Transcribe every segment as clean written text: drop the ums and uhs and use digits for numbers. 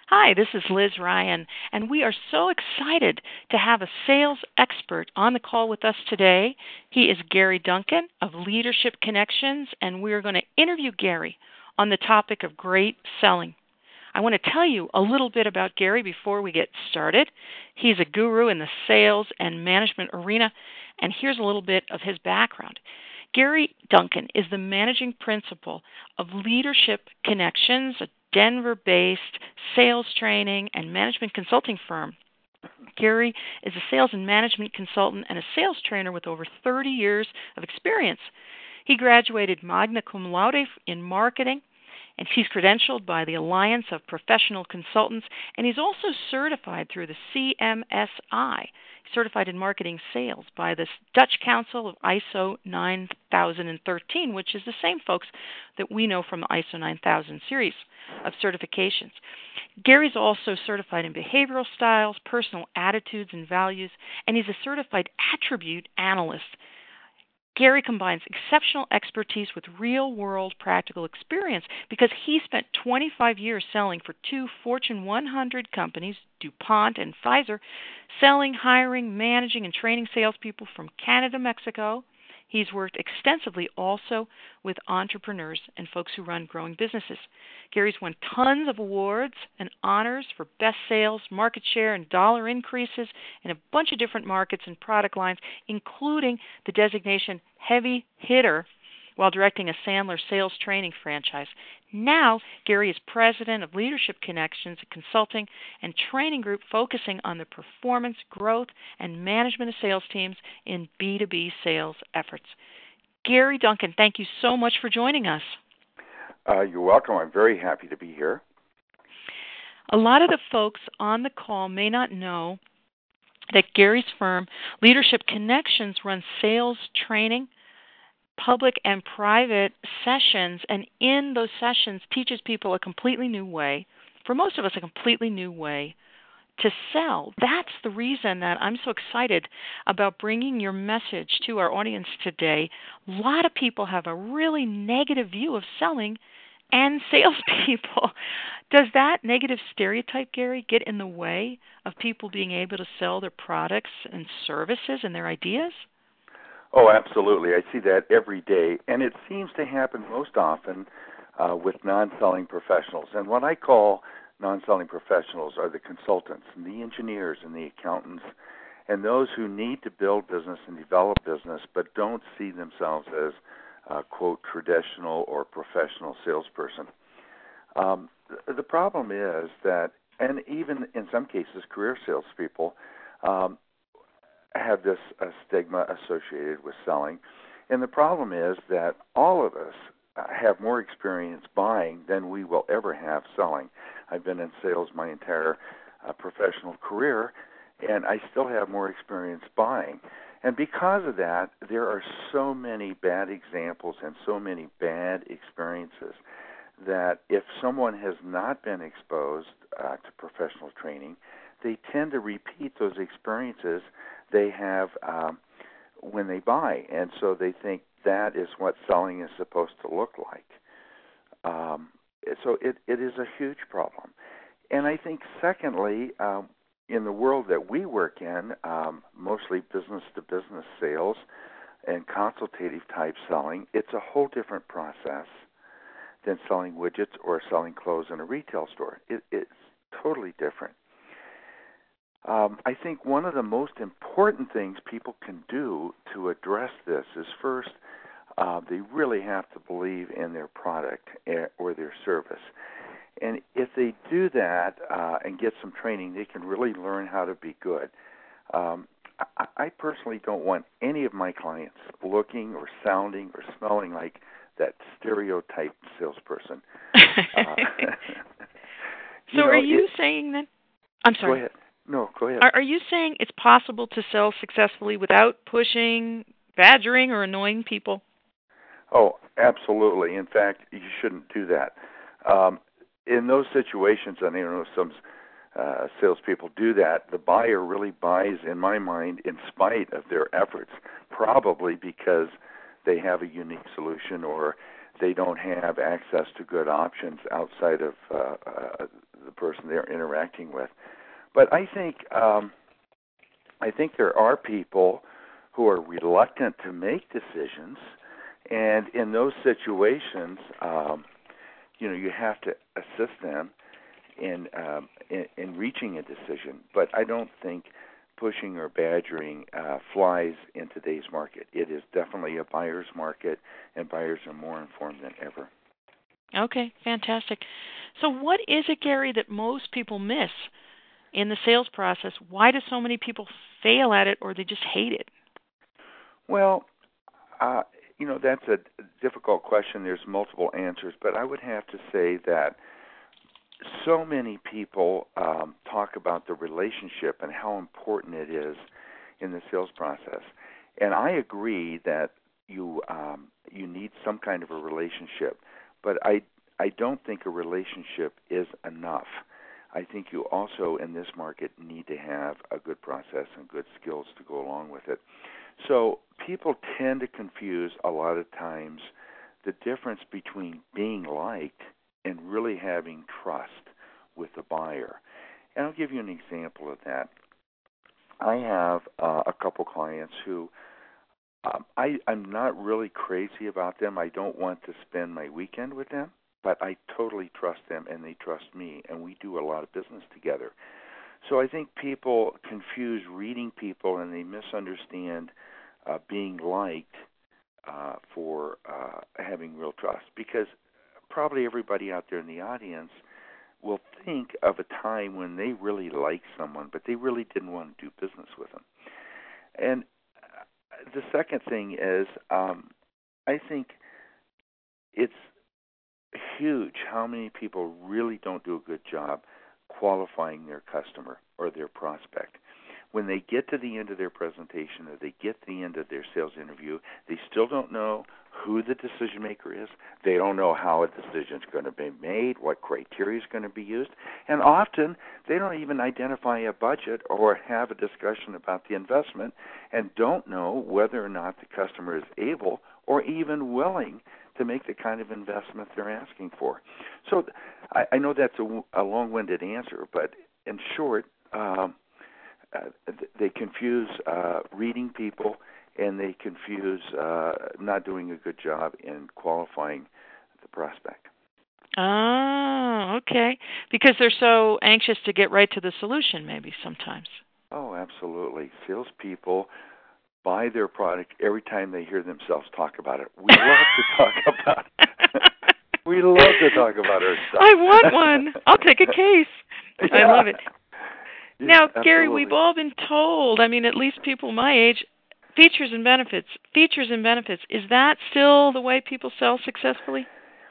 Hi, this is Liz Ryan, and we are so excited to have a sales expert on the call with us today. He is Gary Duncan of Leadership Connections, and we are going to interview Gary on the topic of great selling. I want to tell you a little bit about Gary before we get started. He's a guru in the sales and management arena, and here's a little bit of his background. Gary Duncan is the managing principal of Leadership Connections, a Denver-based sales training and management consulting firm. Gary is a sales and management consultant and a sales trainer with over 30 years of experience. He graduated magna cum laude in marketing, and he's credentialed by the Alliance of Professional Consultants, and he's also certified through the CMSI, certified in marketing sales by the Dutch Council of ISO 9013, which is the same folks that we know from the ISO 9000 series of certifications. Gary's also certified in behavioral styles, personal attitudes and values, and he's a certified attribute analyst. Gary combines exceptional expertise with real-world practical experience because he spent 25 years selling for two Fortune 100 companies, DuPont and Pfizer, selling, hiring, managing, and training salespeople from Canada, Mexico. He's worked extensively also with entrepreneurs and folks who run growing businesses. Gary's won tons of awards and honors for best sales, market share, and dollar increases in a bunch of different markets and product lines, including the designation Heavy Hitter while directing a Sandler sales training franchise. Now, Gary is president of Leadership Connections, a consulting and training group focusing on the performance, growth, and management of sales teams in B2B sales efforts. Gary Duncan, thank you so much for joining us. You're welcome. I'm very happy to be here. A lot of the folks on the call may not know that Gary's firm, Leadership Connections, runs sales training, public and private sessions, and in those sessions teaches people a completely new way, for most of us a completely new way to sell. That's the reason that I'm so excited about bringing your message to our audience today. A lot of people have a really negative view of selling and salespeople. Does that negative stereotype, Gary, get in the way of people being able to sell their products and services and their ideas? Oh, absolutely. I see that every day, and it seems to happen most often with non-selling professionals. And what I call non-selling professionals are the consultants and the engineers and the accountants and those who need to build business and develop business but don't see themselves as, quote, traditional or professional salesperson. The problem is that, and even in some cases, career salespeople have this stigma associated with selling. And the problem is that all of us have more experience buying than we will ever have selling. I've been in sales my entire professional career, and I still have more experience buying. And because of that, there are so many bad examples and so many bad experiences that if someone has not been exposed to professional training, they tend to repeat those experiences they have when they buy. And so they think that is what selling is supposed to look like. So it is a huge problem. And I think, secondly, in the world that we work in, mostly business-to-business sales and consultative type selling, it's a whole different process than selling widgets or selling clothes in a retail store. It's totally different. I think one of the most important things people can do to address this is first, they really have to believe in their product or their service. And if they do that and get some training, they can really learn how to be good. I personally don't want any of my clients looking or sounding or smelling like that stereotype salesperson. So are you saying that? I'm sorry. Go ahead. No, go ahead. Are you saying it's possible to sell successfully without pushing, badgering, or annoying people? Oh, absolutely. In fact, you shouldn't do that. In those situations, and I know some salespeople do that, the buyer really buys, in my mind, in spite of their efforts, probably because they have a unique solution or they don't have access to good options outside of the person they're interacting with. But I think there are people who are reluctant to make decisions, and in those situations, you have to assist them in reaching a decision. But I don't think pushing or badgering flies in today's market. It is definitely a buyer's market, and buyers are more informed than ever. Okay, fantastic. So what is it, Gary, that most people miss in the sales process? Why do so many people fail at it, or they just hate it? Well, that's a difficult question. There's multiple answers, but I would have to say that so many people talk about the relationship and how important it is in the sales process. And I agree that you need some kind of a relationship, but I don't think a relationship is enough. I think you also, in this market, need to have a good process and good skills to go along with it. So people tend to confuse a lot of times the difference between being liked and really having trust with the buyer. And I'll give you an example of that. I have a couple clients who I'm not really crazy about them. I don't want to spend my weekend with them, but I totally trust them and they trust me, and we do a lot of business together. So I think people confuse reading people, and they misunderstand being liked for having real trust, because probably everybody out there in the audience will think of a time when they really liked someone, but they really didn't want to do business with them. And the second thing is, I think it's huge how many people really don't do a good job qualifying their customer or their prospect. When they get to the end of their presentation or they get to the end of their sales interview, they still don't know who the decision maker is. They don't know how a decision is going to be made, what criteria is going to be used, and often they don't even identify a budget or have a discussion about the investment and don't know whether or not the customer is able or even willing to make the kind of investment they're asking for. So I know that's a long-winded answer, but in short, they confuse reading people, and they confuse not doing a good job in qualifying the prospect. Oh, okay. Because they're so anxious to get right to the solution, maybe sometimes. Oh, absolutely. Salespeople buy their product every time they hear themselves talk about it. We love to talk about it. We love to talk about our stuff. I want one. I'll take a case. Yeah. I love it. Yeah, Now, absolutely. Gary, we've all been told, at least people my age, features and benefits. Is that still the way people sell successfully?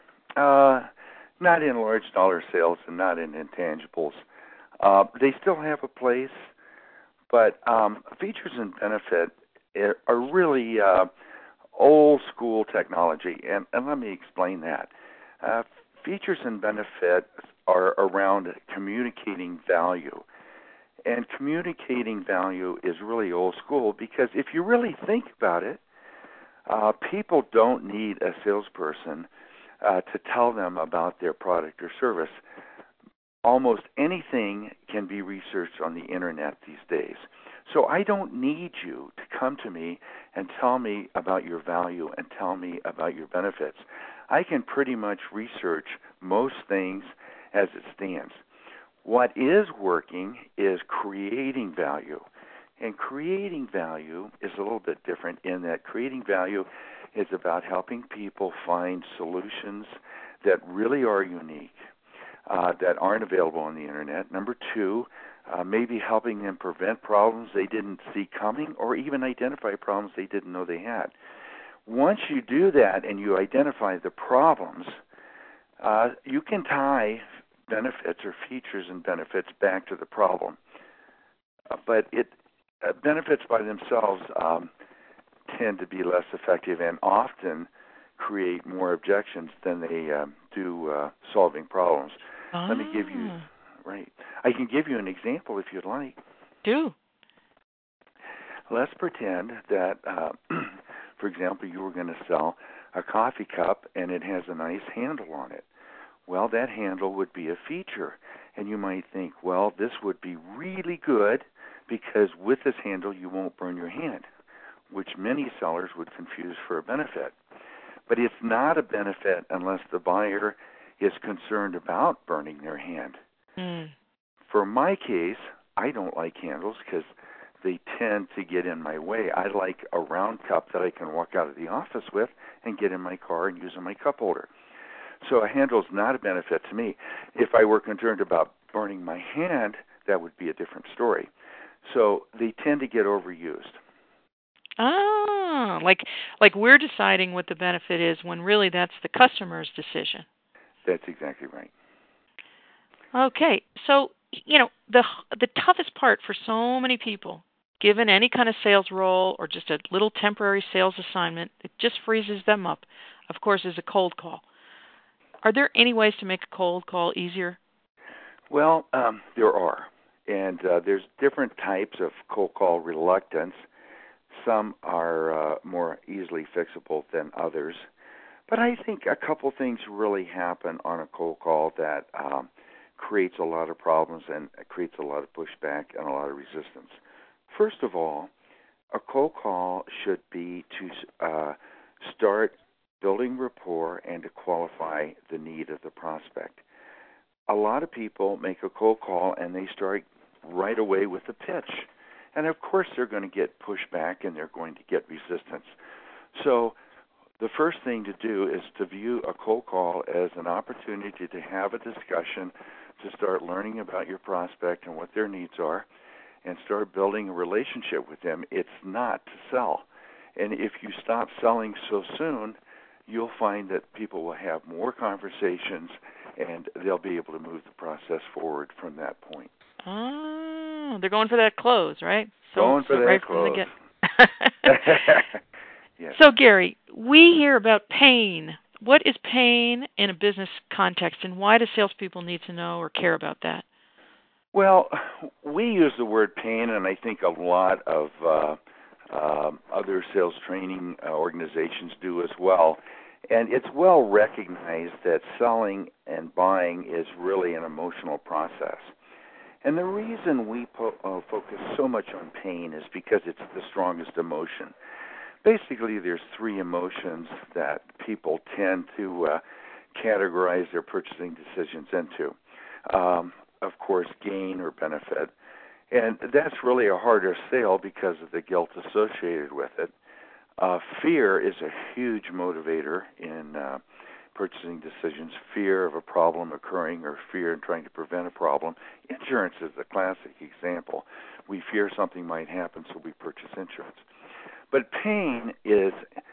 Not in large dollar sales and not in intangibles. They still have a place, but features and benefit are really old school technology, and let me explain that. Features and benefits are around communicating value. And communicating value is really old school, because if you really think about it, people don't need a salesperson to tell them about their product or service. Almost anything can be researched on the internet these days. So I don't need you to come to me and tell me about your value and tell me about your benefits. I can pretty much research most things as it stands. What is working is creating value. And creating value is a little bit different in that creating value is about helping people find solutions that really are unique, that aren't available on the internet. Number two, maybe helping them prevent problems they didn't see coming, or even identify problems they didn't know they had. Once you do that and you identify the problems, you can tie benefits or features and benefits back to the problem. But benefits by themselves tend to be less effective and often create more objections than they do solving problems. Let me give you, I can give you an example if you'd like. Do. Let's pretend that, for example, you were going to sell a coffee cup and it has a nice handle on it. Well, that handle would be a feature, And you might think, well, this would be really good because with this handle you won't burn your hand, which many sellers would confuse for a benefit. But it's not a benefit unless the buyer is concerned about burning their hand. Mm. For my case, I don't like handles because they tend to get in my way. I like a round cup that I can walk out of the office with and get in my car and use in my cup holder. So a handle is not a benefit to me. If I were concerned about burning my hand, that would be a different story. So they tend to get overused. Ah, like we're deciding what the benefit is when really that's the customer's decision. That's exactly right. Okay, so the toughest part for so many people, given any kind of sales role or just a little temporary sales assignment, it just freezes them up. Of course, is a cold call. Are there any ways to make a cold call easier? Well, there are, and there's different types of cold call reluctance. Some are more easily fixable than others. But I think a couple things really happen on a cold call that creates a lot of problems and creates a lot of pushback and a lot of resistance. First of all, a cold call should be to start building rapport and to qualify the need of the prospect. A lot of people make a cold call and they start right away with a pitch. And of course they're going to get pushback and they're going to get resistance. So the first thing to do is to view a cold call as an opportunity to have a discussion, to start learning about your prospect and what their needs are, and start building a relationship with them. It's not to sell. And if you stop selling so soon, you'll find that people will have more conversations and they'll be able to move the process forward from that point. Oh, they're going for that close, right? Going for that right close. From the Yes. So, Gary, we hear about pain. What is pain in a business context, and why do salespeople need to know or care about that? Well, we use the word pain, and I think a lot of other sales training organizations do as well. And it's well recognized that selling and buying is really an emotional process. And the reason we focus so much on pain is because it's the strongest emotion. Basically, there's three emotions that people tend to categorize their purchasing decisions into. Of course, gain or benefit. And that's really a harder sale because of the guilt associated with it. Fear is a huge motivator in purchasing decisions. Fear of a problem occurring or fear in trying to prevent a problem. Insurance is the classic example. We fear something might happen, so we purchase insurance. But pain is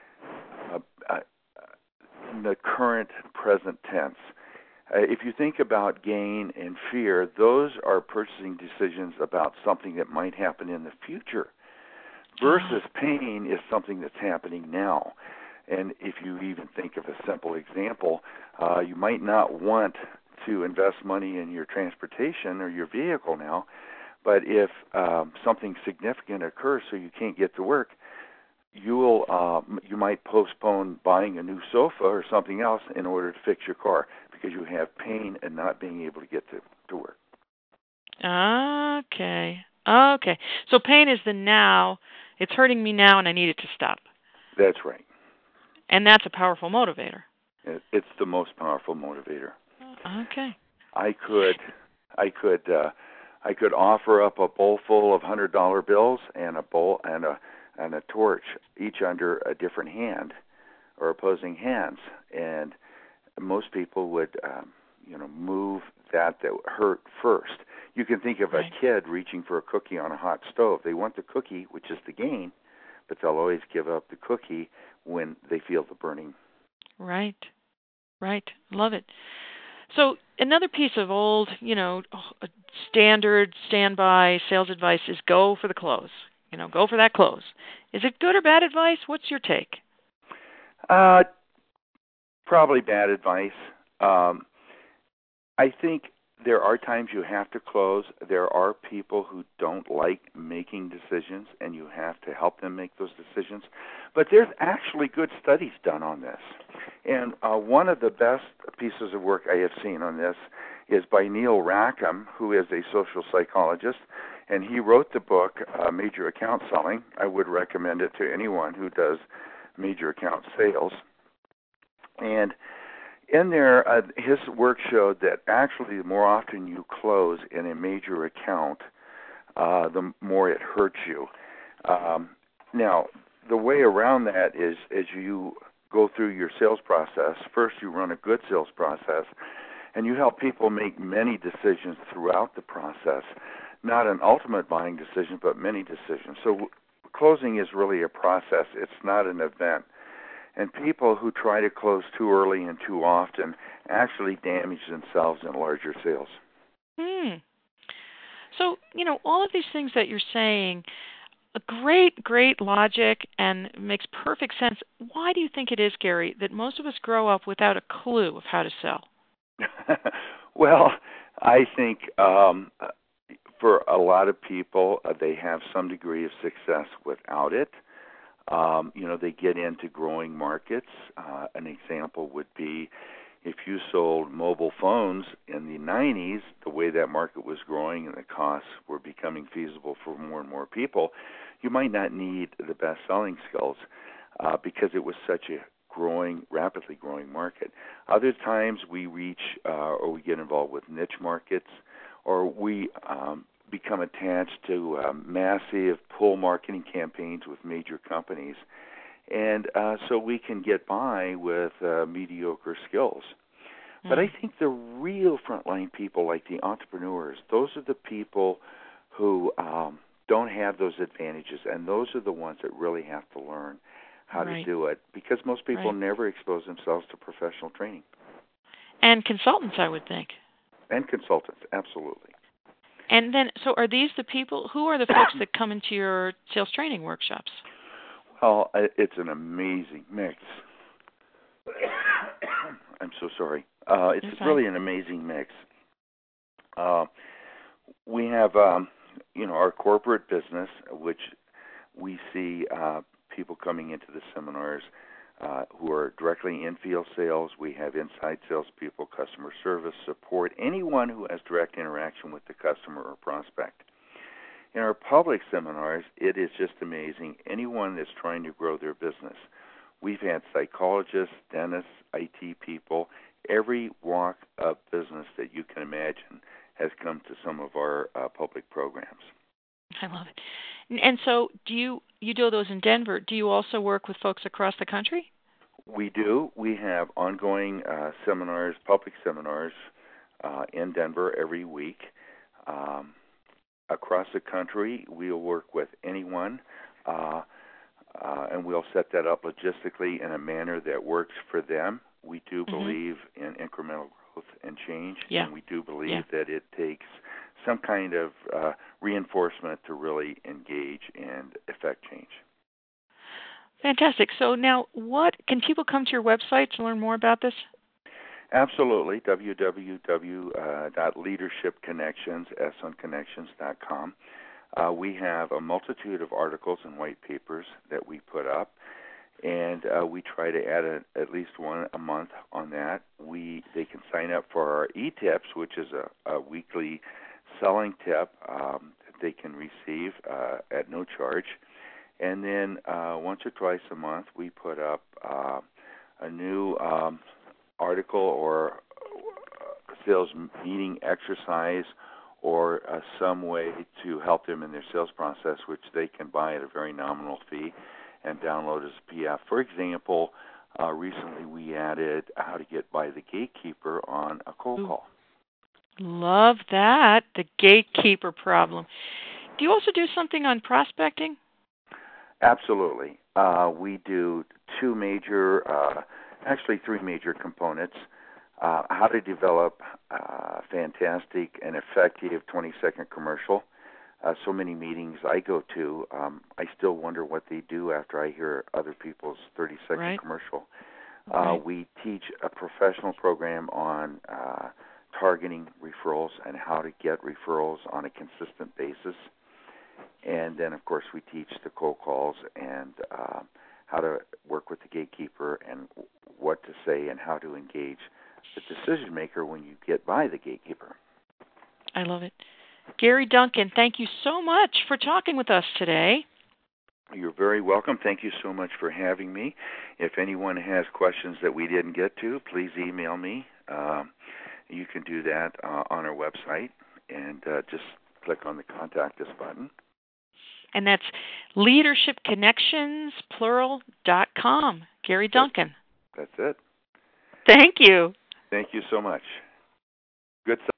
in the current present tense. If you think about gain and fear, those are purchasing decisions about something that might happen in the future, versus pain is something that's happening now. And if you even think of a simple example, you might not want to invest money in your transportation or your vehicle now, but if something significant occurs so you can't get to work, you might postpone buying a new sofa or something else in order to fix your car because you have pain and not being able to get to work. Okay. So pain is the now. It's hurting me now, and I need it to stop. That's right. And that's a powerful motivator. It's the most powerful motivator. Okay. I could offer up a bowl full of $100 bills and a bowl and a torch, each under a different hand or opposing hands, and most people would move that hurt first. You can think of a kid reaching for a cookie on a hot stove. They want the cookie, which is the gain, but they'll always give up the cookie when they feel the burning. Right. Love it. So another piece of old, standard standby sales advice is go for the close. Go for that close. Is it good or bad advice? What's your take? Probably bad advice. I think there are times you have to close. There are people who don't like making decisions, and you have to help them make those decisions. But there's actually good studies done on this. And one of the best pieces of work I have seen on this is by Neil Rackham, who is a social psychologist, and he wrote the book Major Account Selling. I would recommend it to anyone who does major account sales. And in there, his work showed that actually the more often you close in a major account, the more it hurts you. Now, the way around that is as you go through your sales process, first you run a good sales process, and you help people make many decisions throughout the process, not an ultimate buying decision, but many decisions. So closing is really a process. It's not an event. And people who try to close too early and too often actually damage themselves in larger sales. So, all of these things that you're saying, a great logic and makes perfect sense. Why do you think it is, Gary, that most of us grow up without a clue of how to sell? Well, I think for a lot of people, they have some degree of success without it. They get into growing markets. An example would be if you sold mobile phones in the 90s, the way that market was growing and the costs were becoming feasible for more and more people, you might not need the best selling skills because it was such a rapidly growing market. Other times we reach or we get involved with niche markets, or we become attached to massive pull marketing campaigns with major companies. And so we can get by with mediocre skills. But I think the real frontline people, like the entrepreneurs, those are the people who don't have those advantages, and those are the ones that really have to learn how to do it, because most people never expose themselves to professional training. And consultants, I would think. And consultants, absolutely. And then, so are these the people, who are the folks that come into your sales training workshops? Well, it's an amazing mix. I'm so sorry. It's really an amazing mix. We have, our corporate business, which we see people coming into the seminars who are directly in field sales. We have inside salespeople, customer service, support, anyone who has direct interaction with the customer or prospect. In our public seminars, it is just amazing. Anyone that's trying to grow their business. We've had psychologists, dentists, IT people, every walk of business that you can imagine has come to some of our public programs. I love it. And so do you do those in Denver. Do you also work with folks across the country? We do. We have ongoing seminars, public seminars in Denver every week. Across the country, we'll work with anyone, and we'll set that up logistically in a manner that works for them. We do believe in incremental growth and change, and we do believe that it takes some kind of reinforcement to really engage and affect change. Fantastic. So now, can people come to your website to learn more about this? Absolutely. www.leadershipconnections.com. We have a multitude of articles and white papers that we put up, and we try to add at least one a month on that. They can sign up for our e-tips, which is a weekly selling tip that they can receive at no charge. And then once or twice a month, we put up a new article or sales meeting exercise or some way to help them in their sales process, which they can buy at a very nominal fee and download as a PDF. For example, recently we added how to get by the gatekeeper on a cold call. Love that, the gatekeeper problem. Do you also do something on prospecting? Absolutely. We do three major components. How to develop a fantastic and effective 20-second commercial. So many meetings I go to, I still wonder what they do after I hear other people's 30-second commercial. We teach a professional program on targeting referrals and how to get referrals on a consistent basis. And then, of course, we teach the cold calls and how to work with the gatekeeper and what to say and how to engage the decision maker when you get by the gatekeeper. I love it. Gary Duncan, thank you so much for talking with us today. You're very welcome. Thank you so much for having me. If anyone has questions that we didn't get to, please email me. You can do that on our website, and just click on the Contact Us button. And that's leadershipconnectionsplural.com. Gary Duncan. That's it. Thank you. Thank you so much. Good.